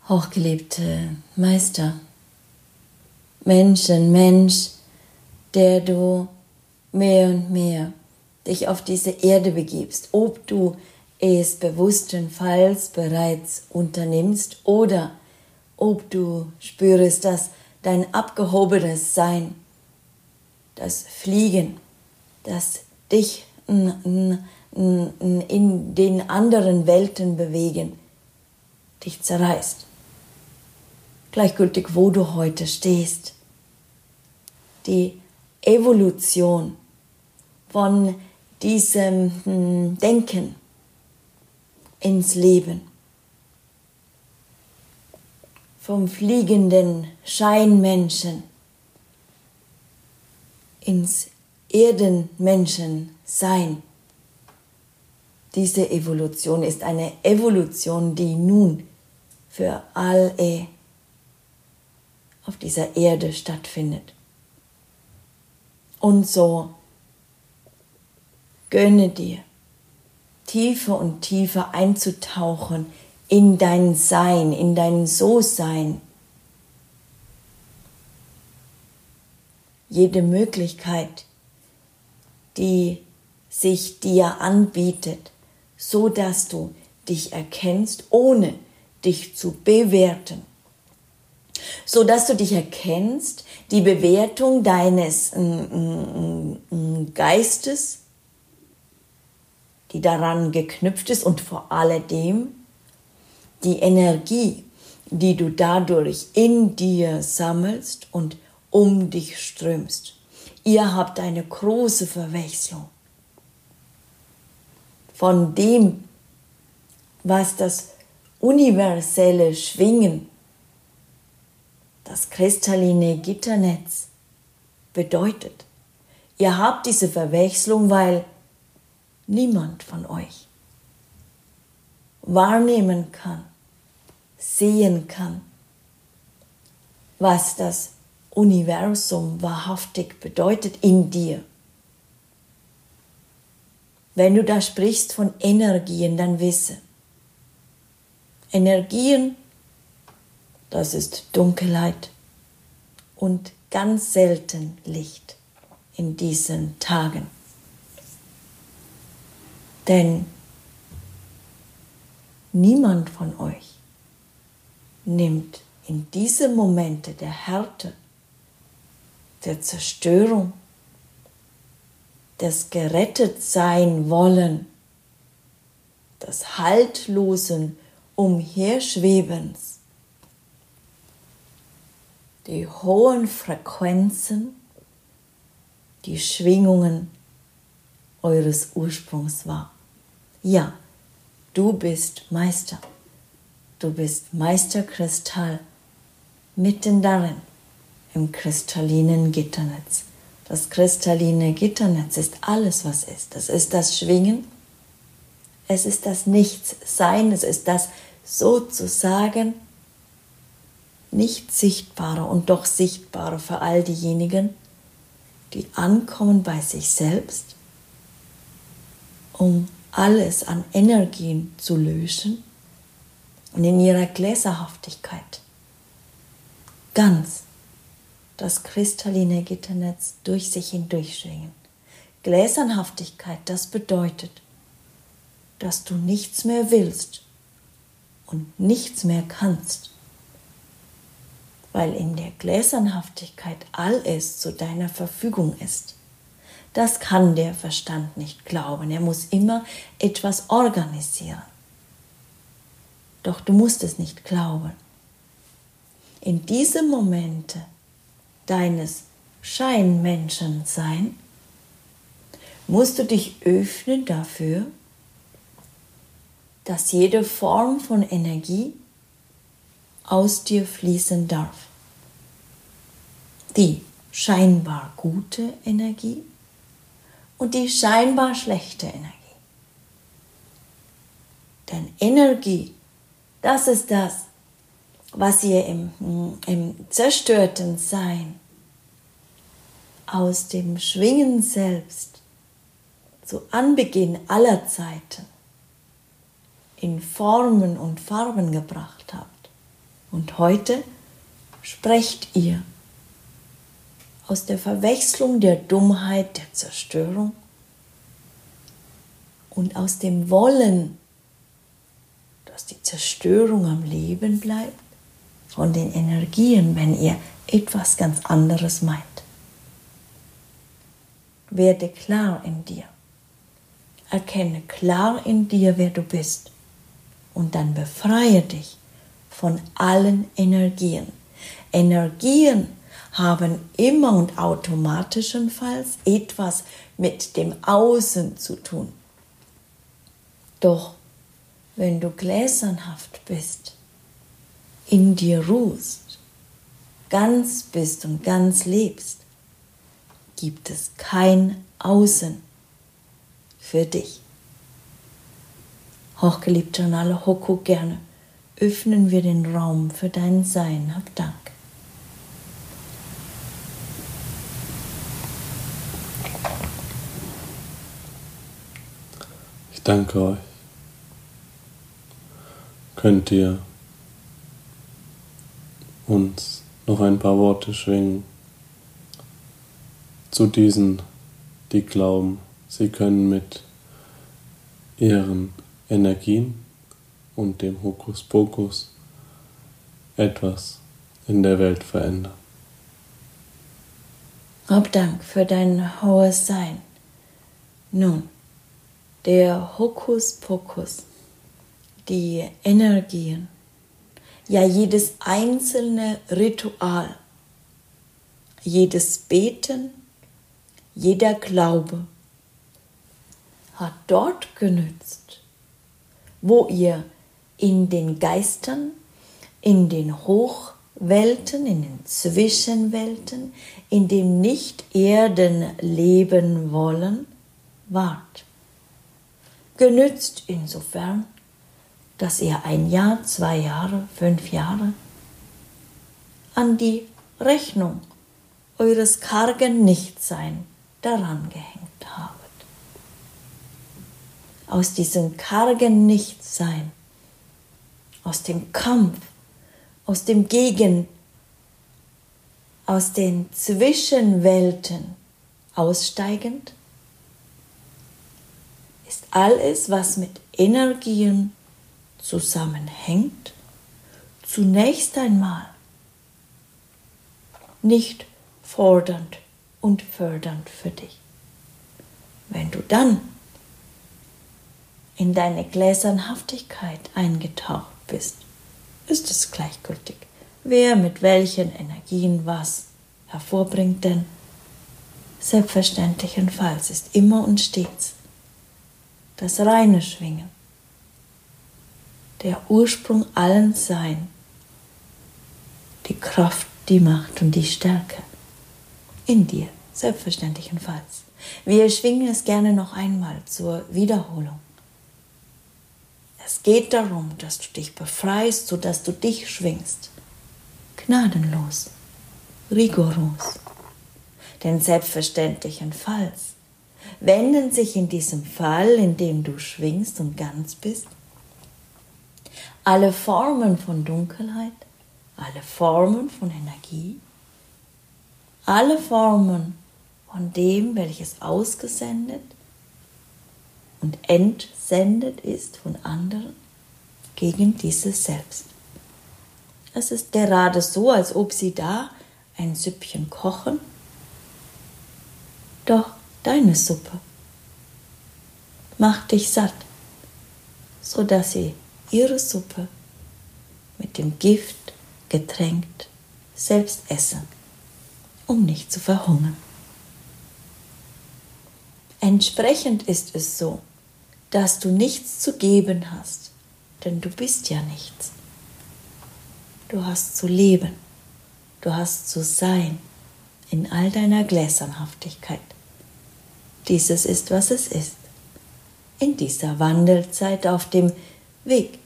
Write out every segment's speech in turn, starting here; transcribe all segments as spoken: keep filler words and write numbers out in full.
Hochgeliebte Meister, Menschen, Mensch, der du mehr und mehr dich auf diese Erde begibst, ob du es bewusstenfalls bereits unternimmst oder ob du spürst, dass dein abgehobenes Sein, das Fliegen, das dich in den anderen Welten bewegen, dich zerreißt. Gleichgültig, wo du heute stehst. Die Evolution von diesem Denken ins Leben, vom fliegenden Scheinmenschen ins Erdenmenschensein. Diese Evolution ist eine Evolution, die nun für alle auf dieser Erde stattfindet. Und so gönne dir, tiefer und tiefer einzutauchen in dein Sein, in dein So-Sein. Jede Möglichkeit, die sich dir anbietet, so dass du dich erkennst, ohne dich zu bewerten. So dass du dich erkennst, die Bewertung deines mm, mm, Geistes, die daran geknüpft ist, und vor alledem die Energie, die du dadurch in dir sammelst und um dich strömst. Ihr habt eine große Verwechslung von dem, was das universelle Schwingen, das kristalline Gitternetz bedeutet. Ihr habt diese Verwechslung, weil niemand von euch wahrnehmen kann, sehen kann, was das Universum wahrhaftig bedeutet in dir. Wenn du da sprichst von Energien, dann wisse, Energien, das ist Dunkelheit und ganz selten Licht in diesen Tagen. Denn niemand von euch nimmt in diese Momente der Härte, der Zerstörung, des Gerettetsein-Wollen, des haltlosen Umherschwebens, die hohen Frequenzen, die Schwingungen eures Ursprungs wahr. Ja, du bist Meister. Du bist Meisterkristall mitten darin, im kristallinen Gitternetz. Das kristalline Gitternetz ist alles, was ist. Es ist das Schwingen, es ist das Nichtsein, es ist das sozusagen nicht Sichtbare und doch Sichtbare für all diejenigen, die ankommen bei sich selbst, um alles an Energien zu lösen und in ihrer Gläserhaftigkeit ganz das kristalline Gitternetz durch sich hindurch schwingen. Gläsernhaftigkeit, das bedeutet, dass du nichts mehr willst und nichts mehr kannst, weil in der Gläsernhaftigkeit alles zu deiner Verfügung ist. Das kann der Verstand nicht glauben. Er muss immer etwas organisieren. Doch du musst es nicht glauben. In diese Momente deines Scheinmenschensein musst du dich öffnen dafür, dass jede Form von Energie aus dir fließen darf. Die scheinbar gute Energie und die scheinbar schlechte Energie. Denn Energie, das ist das, was ihr im, im zerstörten Sein aus dem Schwingen selbst zu Anbeginn aller Zeiten in Formen und Farben gebracht habt. Und heute sprecht ihr aus der Verwechslung der Dummheit, der Zerstörung und aus dem Wollen, dass die Zerstörung am Leben bleibt, von den Energien, wenn ihr etwas ganz anderes meint. Werde klar in dir. Erkenne klar in dir, wer du bist. Und dann befreie dich von allen Energien. Energien haben immer und automatischenfalls etwas mit dem Außen zu tun. Doch wenn du gläsernhaft bist, in dir ruhst, ganz bist und ganz lebst, gibt es kein Außen für dich. Hochgeliebter Nala Hoko, gerne öffnen wir den Raum für dein Sein. Hab Dank. Ich danke euch. Könnt ihr uns noch ein paar Worte schwingen zu diesen, die glauben, sie können mit ihren Energien und dem Hokuspokus etwas in der Welt verändern. Hab Dank für dein hohes Sein. Nun, der Hokuspokus, die Energien, ja jedes einzelne Ritual, jedes Beten, jeder Glaube hat dort genützt, wo ihr in den Geistern, in den Hochwelten, in den Zwischenwelten, in dem Nicht-Erden leben wollen, wart. Genützt insofern, dass ihr ein Jahr, zwei Jahre, fünf Jahre an die Rechnung eures kargen Nichtsein daran gehängt habet. Aus diesem kargen Nichtsein, aus dem Kampf, aus dem Gegen, aus den Zwischenwelten aussteigend, ist alles, was mit Energien zusammenhängt, zunächst einmal nicht fordernd und fördernd für dich. Wenn du dann in deine Gläsernhaftigkeit eingetaucht bist, ist es gleichgültig, wer mit welchen Energien was hervorbringt, denn selbstverständlichenfalls ist immer und stets das reine Schwingen, der Ursprung allen Sein, die Kraft, die Macht und die Stärke in dir, selbstverständlichenfalls. Wir schwingen es gerne noch einmal zur Wiederholung. Es geht darum, dass du dich befreist, sodass du dich schwingst. Gnadenlos, rigoros. Denn selbstverständlichenfalls wenden sich in diesem Fall, in dem du schwingst und ganz bist, alle Formen von Dunkelheit, alle Formen von Energie, alle Formen von dem, welches ausgesendet und entsendet ist von anderen, gegen dieses Selbst. Es ist gerade so, als ob sie da ein Süppchen kochen, doch deine Suppe macht dich satt, so dass sie ihre Suppe mit dem Gift getränkt selbst essen, um nicht zu verhungern. Entsprechend ist es so, dass du nichts zu geben hast, denn du bist ja nichts. Du hast zu leben, du hast zu sein in all deiner Gläsernhaftigkeit. Dieses ist, was es ist, in dieser Wandelzeit auf dem Weg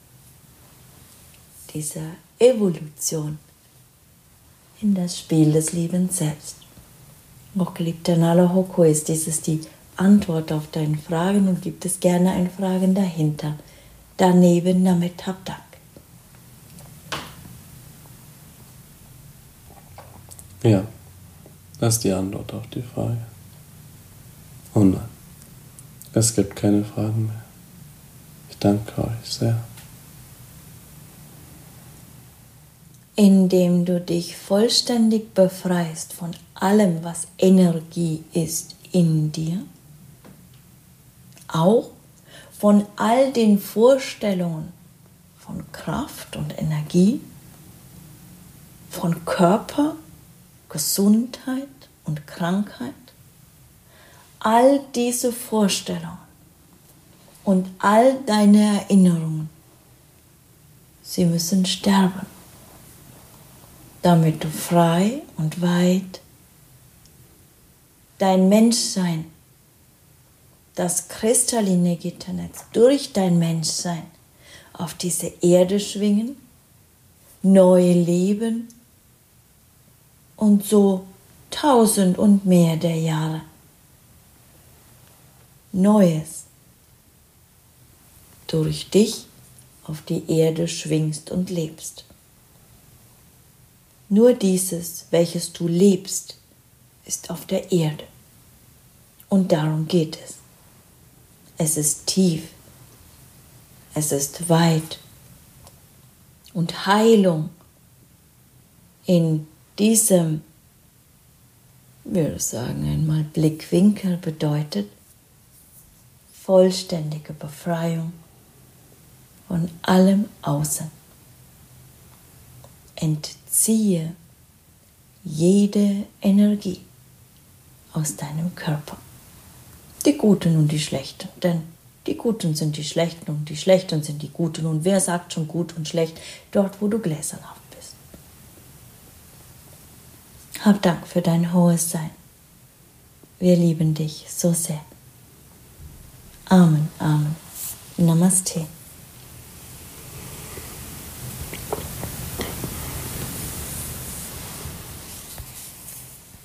dieser Evolution in das Spiel des Lebens selbst. Hochgeliebter Nala Hoko, ist dieses die Antwort auf deine Fragen und gibt es gerne ein Fragen dahinter. Daneben, damit hab Dank. Ja, das ist die Antwort auf die Frage. Oh nein, es gibt keine Fragen mehr. Ich danke euch sehr. Indem du dich vollständig befreist von allem, was Energie ist in dir, auch von all den Vorstellungen von Kraft und Energie, von Körper, Gesundheit und Krankheit, all diese Vorstellungen und all deine Erinnerungen, sie müssen sterben, damit du frei und weit dein Menschsein, das kristalline Gitternetz durch dein Menschsein auf diese Erde schwingen, neu leben und so tausend und mehr der Jahre Neues durch dich auf die Erde schwingst und lebst. Nur dieses, welches du lebst, ist auf der Erde. Und darum geht es. Es ist tief. Es ist weit. Und Heilung in diesem, ich würde sagen einmal Blickwinkel bedeutet vollständige Befreiung von allem Außen. Entziehe jede Energie aus deinem Körper. Die Guten und die Schlechten, denn die Guten sind die Schlechten und die Schlechten sind die Guten. Und wer sagt schon gut und schlecht dort, wo du gläsernhaft bist? Hab Dank für dein hohes Sein. Wir lieben dich so sehr. Amen, Amen. Namaste.